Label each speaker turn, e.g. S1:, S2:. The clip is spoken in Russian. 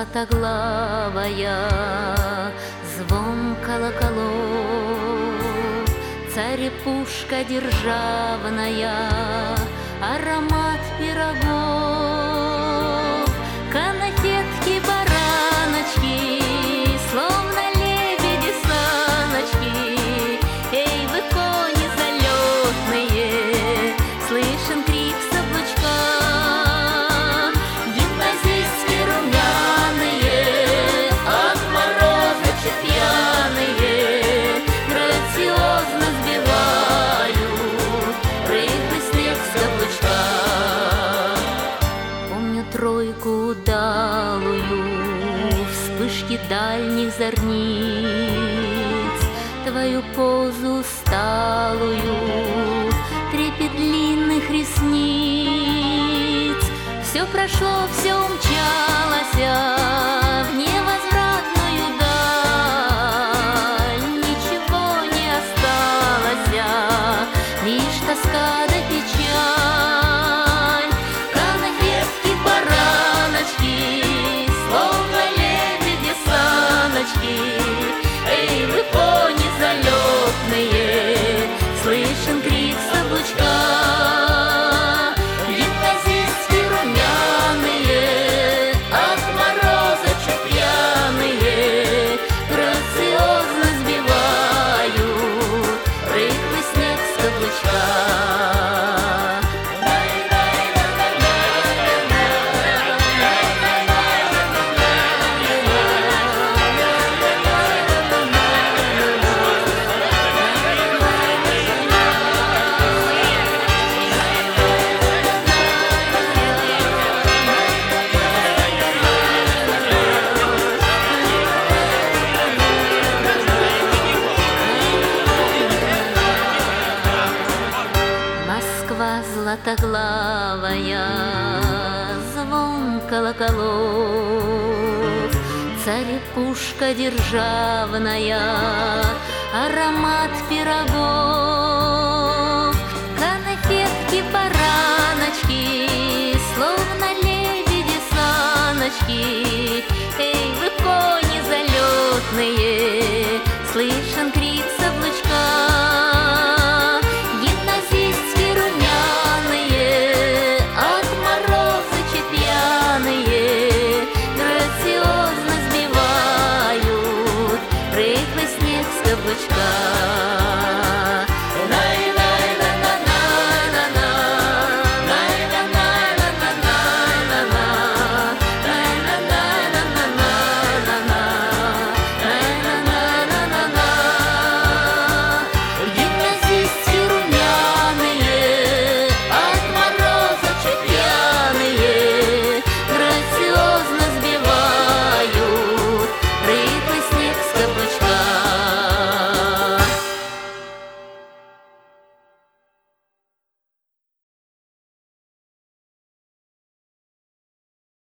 S1: златоглавая, звон колоколов, царь-пушка державная, аромат пирогов, конфетки, бараночки, словно лебеди саночки. Эй, вы кони залетные, слышен крик с облачка. Гимназистки румяные, от мороза пьяные, грациозно сбивают рыхлый снег с облачка. Помню тройку удалую, вспышки дальних зорниц, твою позу сталую, трепет длинных ресниц. Все прошло, все умчалось в невозвратную даль, ничего не осталось, лишь тоска да печаль. Конфетки, бараночки, словно лебеди саночки. Эй, вы кони залетные, слышен крик с облачка. Гимназистки румяные, от мороза чуть пьяные, грациозно сбивают рыхлый снег с облачка. Москва златоглавая, звон колоколов, царь-пушка державная, аромат пирогов.